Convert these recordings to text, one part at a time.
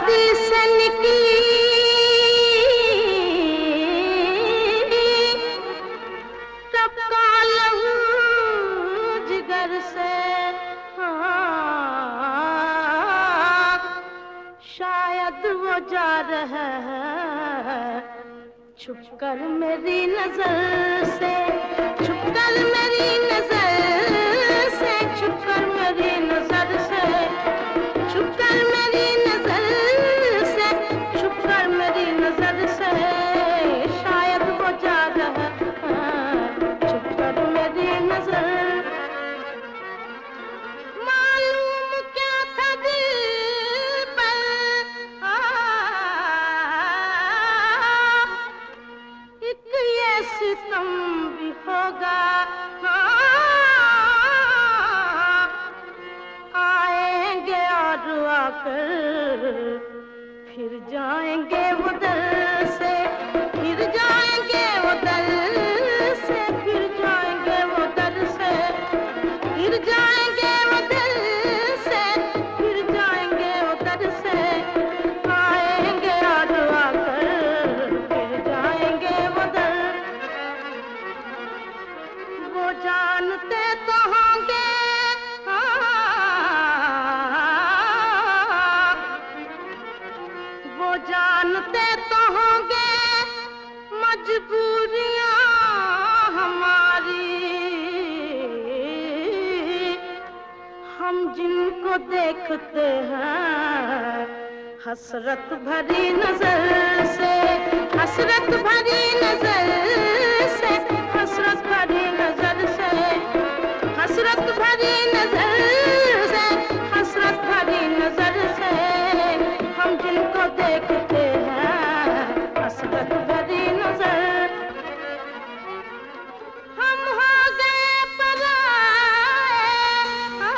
शादी से निकली तब का लहू जिगर से, हाँ, शायद वो जा रहा है छुपकर मेरी नजर से, छुपकर मेरी नजर से, छुपकर मेरी नजर से, छुपकर मेरी नजर से, छुपकर मेरी नजर से, शायद वो जा रहा है छुपकर मेरी नजर। मालूम क्या था दिल पर एक ये सितम भी होगा, आएंगे और आकर फिर जाएंगे वो दर से, फिर जाएंगे वो दर से, फिर जाएंगे वो दर से, फिर जाएंगे वो दर से, फिर जाएंगे वो दर से, आएंगे और आकर फिर जाएंगे वो दर। वो जानते तो होंगे वो जानते तो होंगे मजबूरियां हमारी, हम जिनको देखते हैं हसरत भरी नजर से, हसरत भरी नजर से, हसरत भरी नजर से, हसरत भरी नजर से, हसरत भरी नजर से, हम जिनको देखते हैं हसरत भरी नजर। हम हो गए पराए,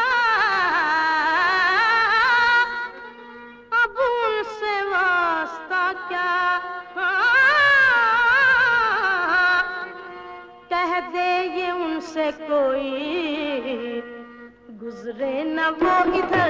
अब उनसे वास्ता क्या, कह दे ये उनसे कोई गुजरे न वो इधर